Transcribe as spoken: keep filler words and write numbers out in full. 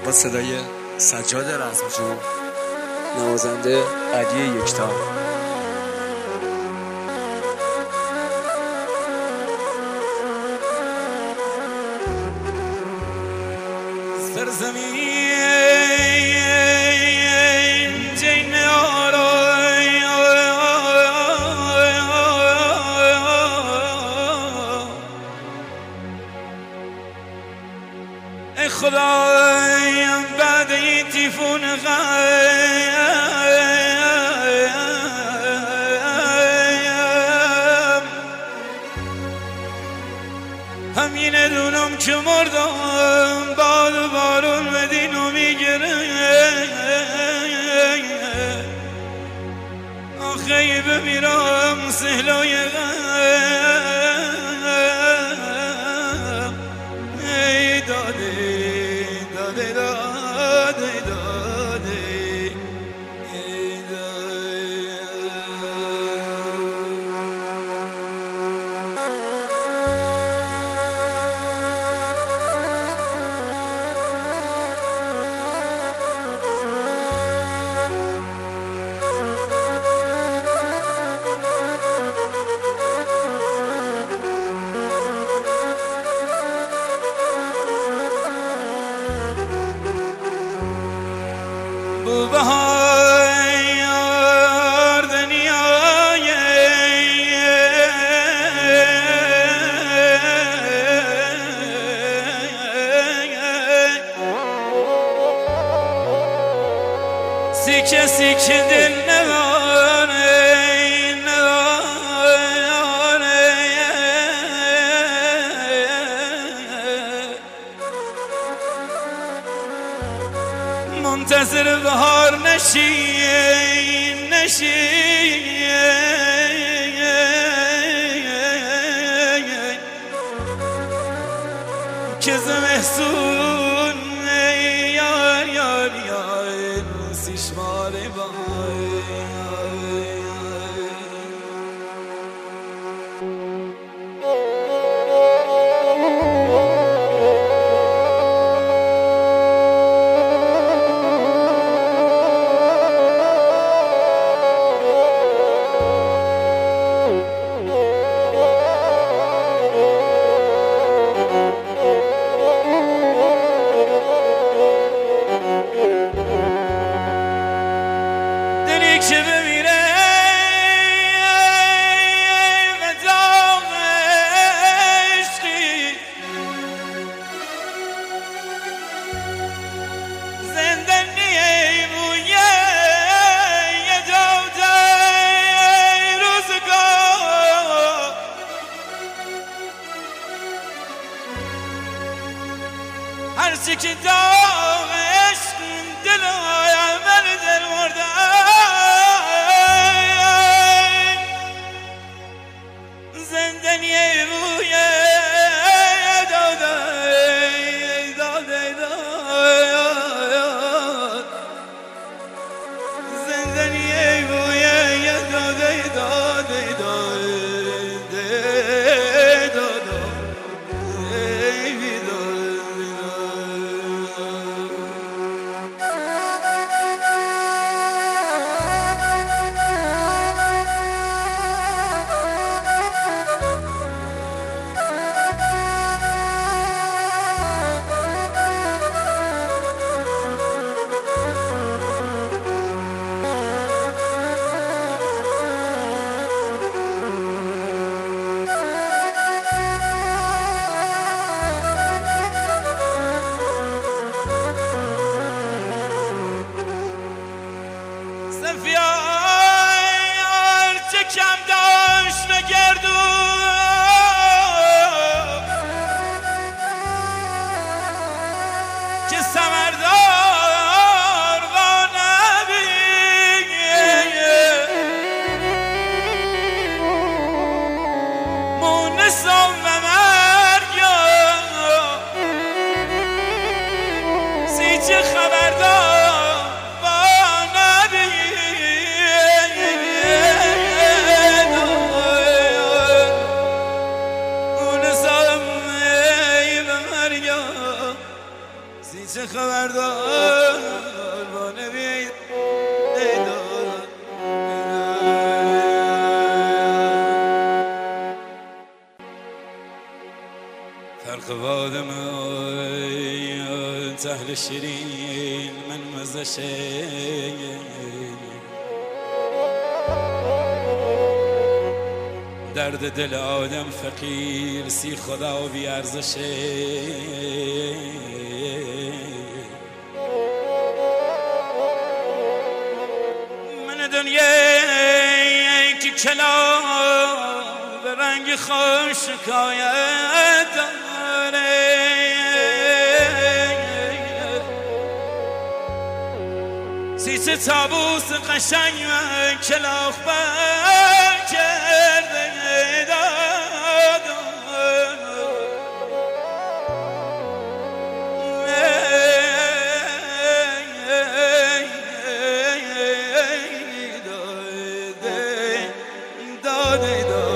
با صدای سجاد رزمجو، نوازنده علی یکتا. سرزمین ای خدایم بعد این تیفون غیم همینه دونم که مردم باد و بارون بدینو میگره آخه بمیرم سهلای غیم ای داده داده داده داده ای داده. بهار دنیای سیکه سیکه دل نوانه نوانه منتظر بهار نشی نشی که زمستون یار یار یار سیشماره بای که بمیره و داغ عشقی زندنیه بویه یه دوده روزگار هرچی که داغ عشق دل من دل مرده کم داشت نگردو که سمردار و نبی مونسم و مرگا سی چه خبردار و نبی دل شیرین من مزشه درد دل آدم فقیر سی خدا و بی ارزشه من دنیای که کلا به رنگ خوش شکایت داره سیسه تابوس قشنگ و کلاخ بر کرده داده